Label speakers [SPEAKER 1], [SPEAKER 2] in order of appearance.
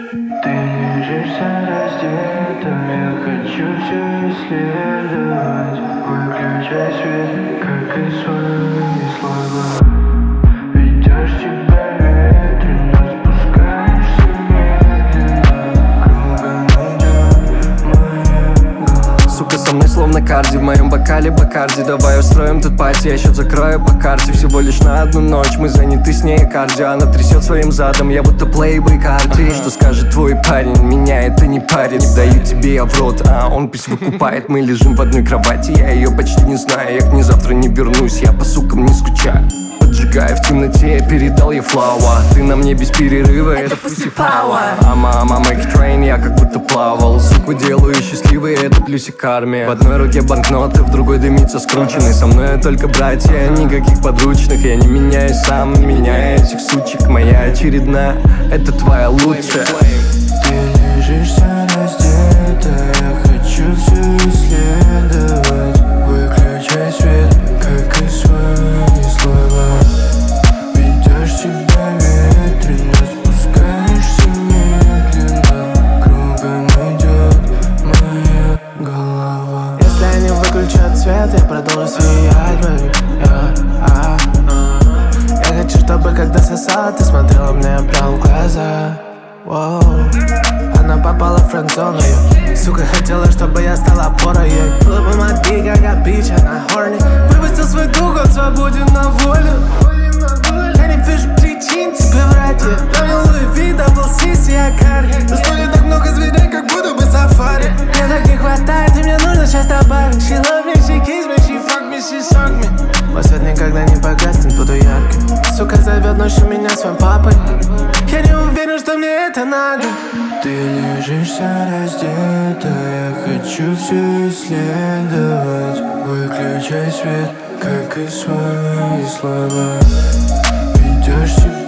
[SPEAKER 1] Ты лежишься раздета, я хочу все исследовать. Выключай свет, как и свои слова. Ведешь себя ветрено, спускаешься медленно. Кругом идет моя голова.
[SPEAKER 2] Сука, со мной словно карди, в моем бокале Бакарди. Давай устроим тут пати, я счет закрою по карте. Всего лишь на одну ночь, мы заняты с ней кардио. Она трясет своим задом, я будто плейбой карди. Что скажет твой парень, меня это не парит. Даю тебе я в рот, а он пусть выкупает. Мы лежим в одной кровати, я ее почти не знаю. Я к ней завтра не вернусь, я по сукам не скучаю. Поджигая в темноте, я передал ей флауа. Ты на мне без перерыва, это pussy power. Ама make it rain, я как будто плавал. Суку делаю счастливой, это плюсик армия. В одной руке банкноты, в другой дымится скрученный. Со мной только братья, никаких подручных. Я не меняюсь сам, меняю этих сучек. Моя очередная, это твоя лучшая.
[SPEAKER 1] Ты лежишься раздета, я хочу все исследовать. Выключай свет, как и свои слова. Ведешь себя ветрено, спускаешься медленно. Кругом идет моя голова.
[SPEAKER 3] Если они выключат свет, я продолжу сиять, baby. Я хочу, чтобы когда сосала, ты смотрела мне прям в глаза. Воу. Она попала в френдзону, сука, хотела, чтобы я стала опорой ей. Лупа моти, как бич, она хорни. Выпустил свой дух, он свободен на волю. Я не вижу причин тебе врать, на мне Луи Ви, дабл сиси, я карри. В студии так много зверей, как будто бы сафари. Мне так не хватает, и мне нужно сейчас добавить. She love me, she kiss me, she fuck me, she suck me. Мой свет никогда не погаснет, буду ярким. Сука зовет ночью меня своим папой. Я не уверен, что мне это надо.
[SPEAKER 1] Ты лежишься раздета, я хочу все исследовать. Выключай свет, как и свои слова. Ведешь себя